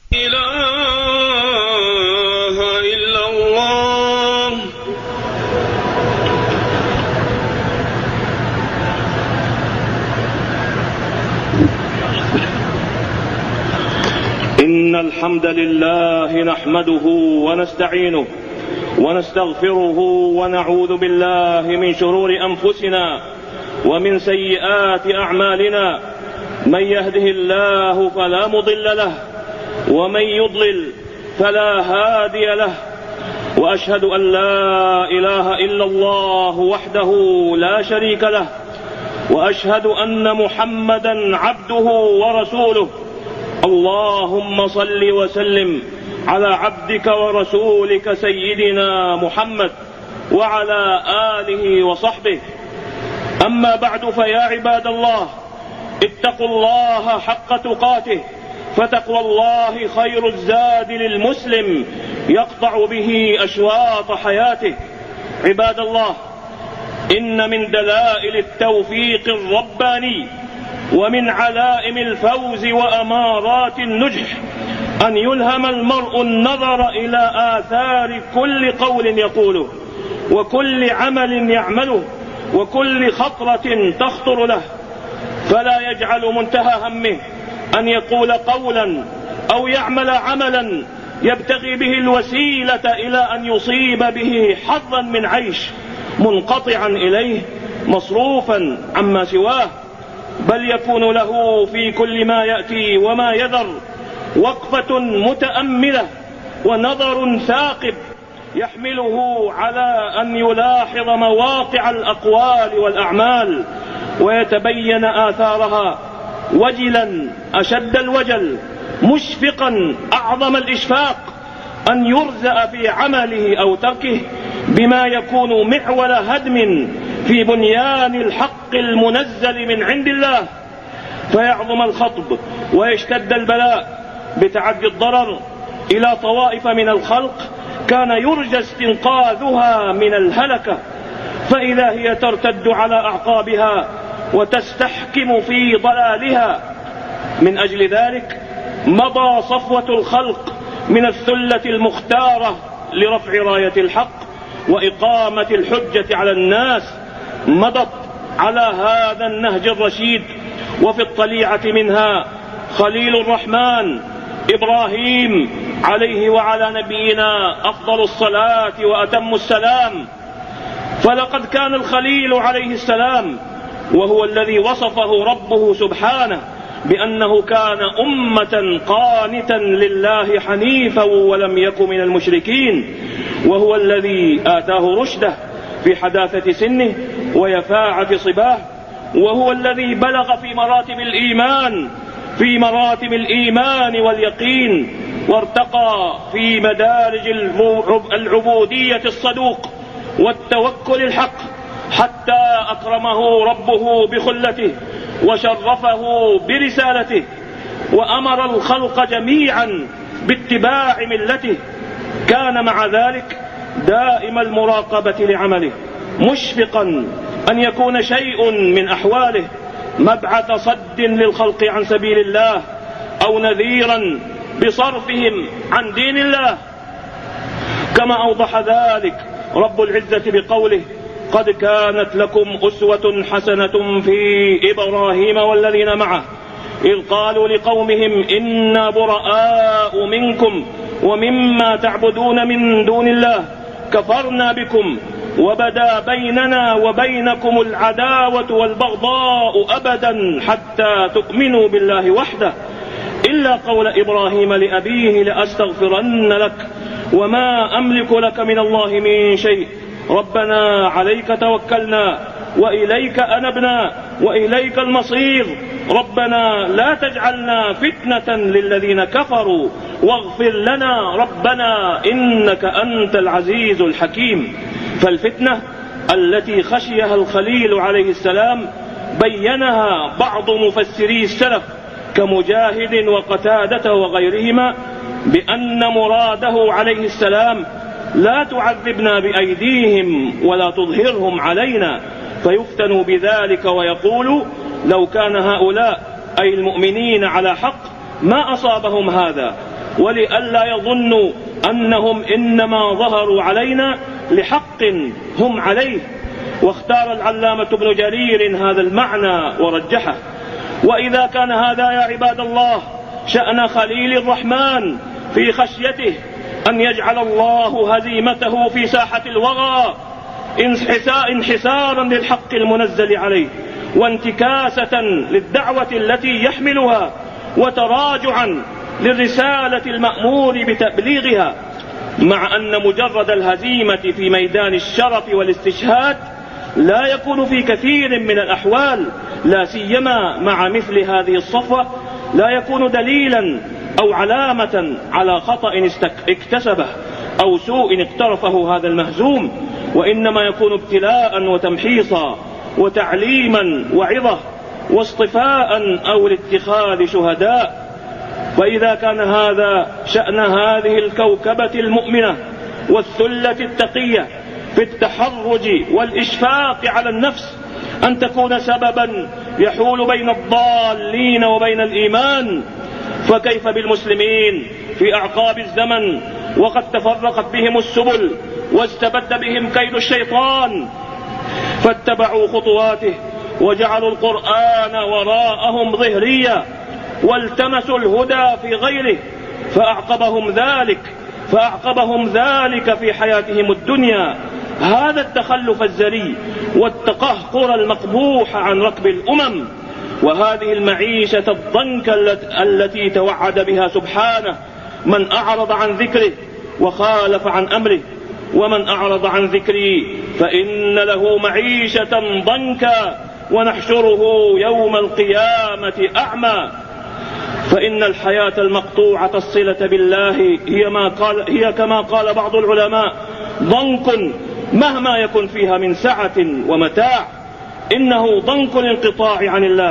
إله إلا الله. إن الحمد لله نحمده ونستعينه ونستغفره ونعوذ بالله من شرور أنفسنا ومن سيئات أعمالنا. من يهده الله فلا مضل له ومن يضلل فلا هادي له. وأشهد أن لا إله إلا الله وحده لا شريك له، وأشهد أن محمدا عبده ورسوله. اللهم صل وسلم على عبدك ورسولك سيدنا محمد وعلى آله وصحبه. أما بعد، فيا عباد الله، اتقوا الله حق تقاته، فتقوى الله خير الزاد للمسلم يقطع به أشواط حياته. عباد الله، إن من دلائل التوفيق الرباني ومن علائم الفوز وأمارات النجح أن يلهم المرء النظر إلى آثار كل قول يقوله، وكل عمل يعمله، وكل خطرة تخطر له، فلا يجعل منتهى همه أن يقول قولا أو يعمل عملا يبتغي به الوسيلة إلى أن يصيب به حظا من عيش منقطعا إليه مصروفا عما سواه، بل يكون له في كل ما يأتي وما يذر وقفة متأملة ونظر ثاقب يحمله على أن يلاحظ مواقع الأقوال والأعمال ويتبين آثارها، وجلا أشد الوجل، مشفقا أعظم الإشفاق أن يرزأ في عمله أو تركه بما يكون معول هدم في بنيان الحق المنزل من عند الله، فيعظم الخطب ويشتد البلاء بتعدي الضرر إلى طوائف من الخلق كان يرجى استنقاذها من الهلكة، فإذا هي ترتد على أعقابها وتستحكم في ضلالها. من أجل ذلك مضى صفوة الخلق من الثلة المختارة لرفع راية الحق وإقامة الحجة على الناس، مضت على هذا النهج الرشيد، وفي الطليعة منها خليل الرحمن إبراهيم عليه وعلى نبينا أفضل الصلاة وأتم السلام. فلقد كان الخليل عليه السلام وهو الذي وصفه ربه سبحانه بأنه كان أمة قانتا لله حنيفا ولم يك من المشركين، وهو الذي آتاه رشده في حداثة سنه ويفاعة صباه، وهو الذي بلغ في مراتب الإيمان واليقين، وارتقى في مدارج العبودية الصدوق والتوكل الحق، حتى أكرمه ربه بخلته وشرفه برسالته، وأمر الخلق جميعا باتباع ملته. كان مع ذلك دائم المراقبة لعمله، مشفقا أن يكون شيء من أحواله مبعث صد للخلق عن سبيل الله أو نذيرا بصرفهم عن دين الله، كما أوضح ذلك رب العزة بقوله: قد كانت لكم أسوة حسنة في إبراهيم والذين معه إذ قالوا لقومهم إنا براء منكم ومما تعبدون من دون الله كفرنا بكم وبدا بيننا وبينكم العداوة والبغضاء أبدا حتى تؤمنوا بالله وحده إلا قول إبراهيم لأبيه لأستغفرن لك وما أملك لك من الله من شيء ربنا عليك توكلنا وإليك أنبنا وإليك المصير ربنا لا تجعلنا فتنة للذين كفروا واغفر لنا ربنا إنك أنت العزيز الحكيم. فالفتنة التي خشيها الخليل عليه السلام بينها بعض مفسري السلف كمجاهد وقتادة وغيرهما بأن مراده عليه السلام لا تعذبنا بأيديهم ولا تظهرهم علينا فيفتنوا بذلك ويقولوا لو كان هؤلاء أي المؤمنين على حق ما أصابهم هذا، ولئلا يظنوا أنهم إنما ظهروا علينا لحق هم عليه. واختار العلامة ابن جرير هذا المعنى ورجحه. وإذا كان هذا يا عباد الله شأن خليل الرحمن في خشيته أن يجعل الله هزيمته في ساحة الوغى انحسارا للحق المنزل عليه، وانتكاسة للدعوة التي يحملها، وتراجعا للرسالة المأمور بتبليغها، مع أن مجرد الهزيمة في ميدان الشرف والاستشهاد لا يكون في كثير من الأحوال، لا سيما مع مثل هذه الصفوة، لا يكون دليلا أو علامة على خطأ اكتسبه أو سوء اقترفه هذا المهزوم، وإنما يكون ابتلاء وتمحيصا وتعليما وعظة واصطفاء أو لاتخاذ شهداء. فإذا كان هذا شأن هذه الكوكبة المؤمنة والثلة التقية في التحرج والإشفاق على النفس أن تكون سببا يحول بين الضالين وبين الإيمان، فكيف بالمسلمين في أعقاب الزمن وقد تفرقت بهم السبل واستبد بهم كيد الشيطان، فاتبعوا خطواته وجعلوا القرآن وراءهم ظهريا والتمسوا الهدى في غيره، فأعقبهم ذلك في حياتهم الدنيا. هذا التخلف الزري والتقهقر المقبوح عن ركب الأمم، وهذه المعيشة الضنك التي توعد بها سبحانه من أعرض عن ذكره وخالف عن أمره. ومن أعرض عن ذكري فإن له معيشة ضنكا ونحشره يوم القيامة أعمى. فإن الحياة المقطوعة الصلة بالله هي كما قال بعض العلماء ضنك مهما يكن فيها من سعة ومتاع، إنه ضنك الانقطاع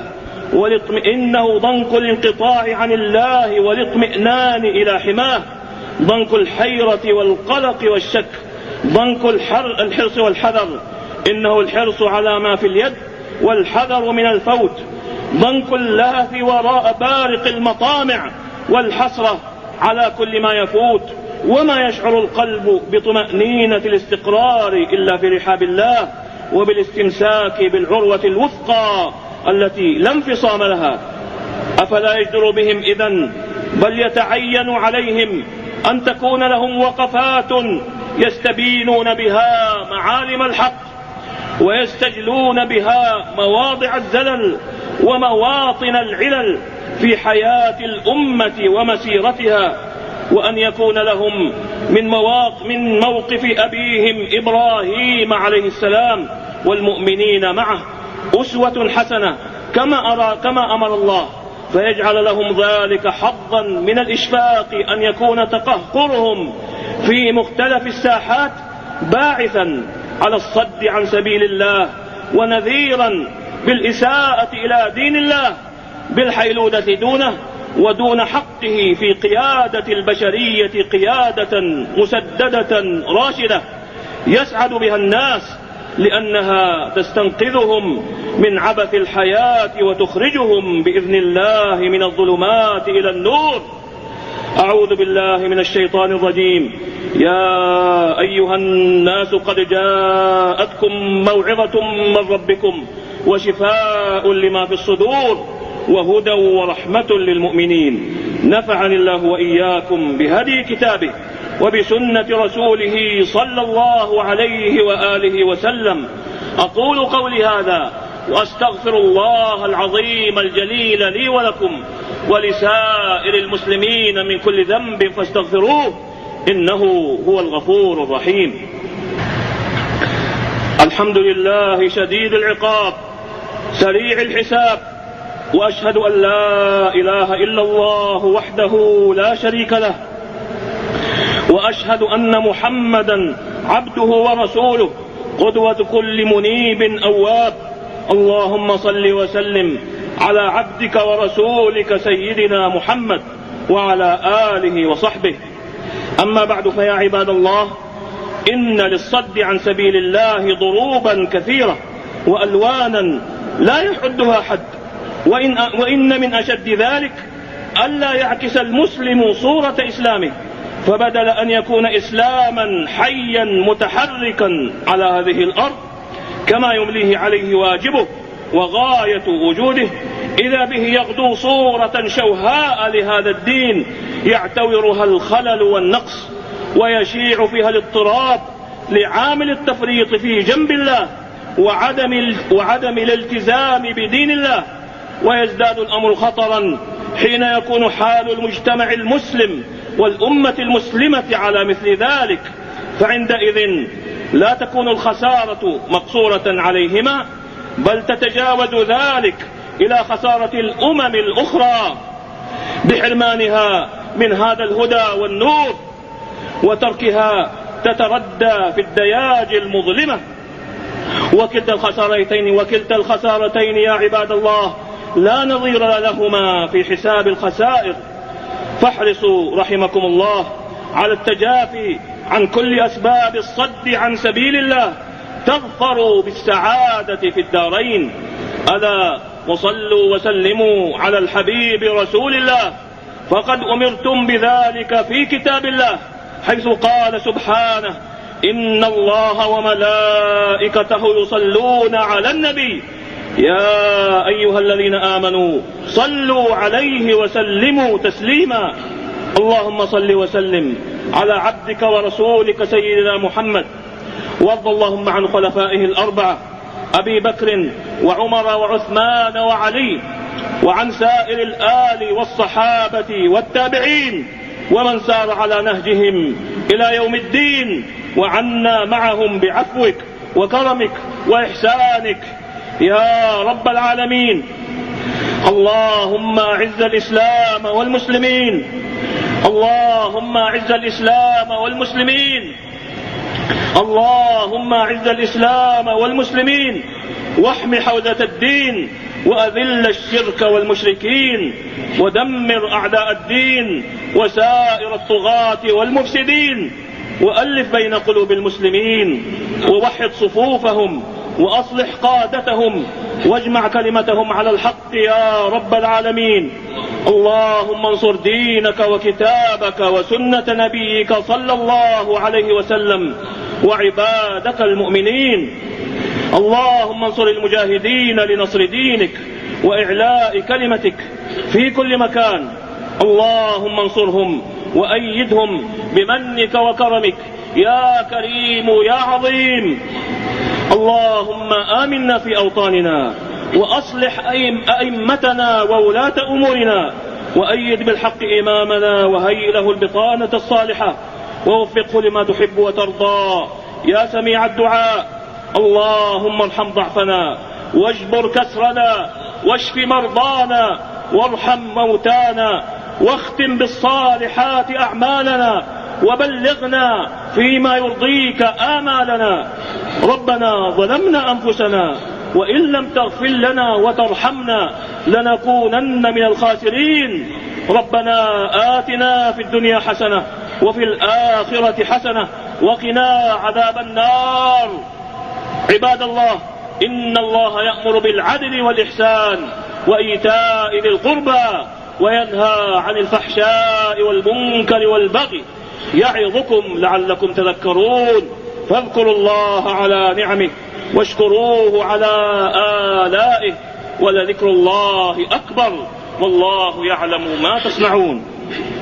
عن الله والاطمئنان إلى حماه، ضنك الحيرة والقلق والشك، ضنك الحرص والحذر، إنه الحرص على ما في اليد والحذر من الفوت، ضنك اللهث وراء بارق المطامع والحسرة على كل ما يفوت، وما يشعر القلب بطمأنينة الاستقرار إلا في رحاب الله وبالاستمساك بالعروة الوثقى التي لا انفصام لها. أفلا يجدر بهم إذن، بل يتعين عليهم أن تكون لهم وقفات يستبينون بها معالم الحق ويستجلون بها مواضع الزلل ومواطن العلل في حياة الأمة ومسيرتها، وأن يكون لهم من موقف أبيهم إبراهيم عليه السلام والمؤمنين معه أسوة حسنة كما أمر الله، فيجعل لهم ذلك حظا من الإشفاق أن يكون تقهقرهم في مختلف الساحات باعثا على الصد عن سبيل الله ونذيرا بالإساءة إلى دين الله بالحيلولة دونه ودون حقه في قيادة البشرية قيادة مسددة راشدة يسعد بها الناس، لأنها تستنقذهم من عبث الحياة وتخرجهم بإذن الله من الظلمات إلى النور. أعوذ بالله من الشيطان الرجيم. يا أيها الناس قد جاءتكم موعظة من ربكم وشفاء لما في الصدور وهدى ورحمة للمؤمنين. نفعني الله وإياكم بهدي كتابه وبسنة رسوله صلى الله عليه وآله وسلم. أقول قولي هذا وأستغفر الله العظيم الجليل لي ولكم ولسائر المسلمين من كل ذنب فاستغفروه إنه هو الغفور الرحيم. الحمد لله شديد العقاب سريع الحساب، وأشهد أن لا إله إلا الله وحده لا شريك له، وأشهد أن محمدا عبده ورسوله قدوة كل منيب أواب. اللهم صل وسلم على عبدك ورسولك سيدنا محمد وعلى آله وصحبه. أما بعد، فيا عباد الله، إن للصد عن سبيل الله ضروبا كثيرة وألوانا لا يحدها حد، وإن من أشد ذلك ألا يعكس المسلم صورة إسلامه، فبدل أن يكون إسلاما حيا متحركا على هذه الأرض كما يمليه عليه واجبه وغاية وجوده، إذا به يغدو صورة شوهاء لهذا الدين يعتورها الخلل والنقص، ويشيع فيها الاضطراب لعامل التفريط في جنب الله وعدم الالتزام بدين الله. ويزداد الأمر خطرا حين يكون حال المجتمع المسلم والأمة المسلمة على مثل ذلك، فعندئذ لا تكون الخسارة مقصورة عليهما، بل تتجاوز ذلك إلى خسارة الأمم الأخرى بحرمانها من هذا الهدى والنور، وتركها تتردى في الدياج المظلمة. وكلتا الخسارتين يا عباد الله لا نظير لهما في حساب الخسائر. فاحرصوا رحمكم الله على التجافي عن كل أسباب الصد عن سبيل الله، تظفروا بالسعادة في الدارين. ألا وصلوا وسلموا على الحبيب رسول الله، فقد أمرتم بذلك في كتاب الله، حيث قال سبحانه: إن الله وملائكته يصلون على النبي يا أيها الذين آمنوا صلوا عليه وسلموا تسليما. اللهم صل وسلم على عبدك ورسولك سيدنا محمد، وارض اللهم عن خلفائه الأربعة أبي بكر وعمر وعثمان وعلي، وعن سائر الآل والصحابة والتابعين ومن سار على نهجهم إلى يوم الدين، وعنا معهم بعفوك وكرمك وإحسانك يا رب العالمين. اللهم أعز الإسلام والمسلمين، اللهم أعز الإسلام والمسلمين، اللهم أعز الإسلام والمسلمين، واحم حوزة الدين، وأذل الشرك والمشركين، ودمر أعداء الدين وسائر الطغاة والمفسدين، وألف بين قلوب المسلمين، ووحد صفوفهم، وأصلح قادتهم، واجمع كلمتهم على الحق يا رب العالمين. اللهم انصر دينك وكتابك وسنة نبيك صلى الله عليه وسلم وعبادك المؤمنين. اللهم انصر المجاهدين لنصر دينك وإعلاء كلمتك في كل مكان. اللهم انصرهم وأيدهم بمنك وكرمك يا كريم يا عظيم. اللهم آمنا في أوطاننا، وأصلح أئمتنا وولاة أمورنا، وأيد بالحق إمامنا، وهيئ له البطانة الصالحة، ووفقه لما تحب وترضى يا سميع الدعاء. اللهم ارحم ضعفنا، واجبر كسرنا، واشف مرضانا، وارحم موتانا، واختم بالصالحات أعمالنا، وبلغنا فيما يرضيك آمالنا. ربنا ظلمنا أنفسنا، وإن لم تغفر لنا وترحمنا لنكونن من الخاسرين. ربنا آتنا في الدنيا حسنة وفي الآخرة حسنة وقنا عذاب النار. عباد الله، إن الله يأمر بالعدل والإحسان وإيتاء ذي القربى، وينهى عن الفحشاء والمنكر والبغي، يعظكم لعلكم تذكرون. فاذكروا الله على نعمه، واشكروه على آلائه، ولذكر الله أكبر، والله يعلم ما تصنعون.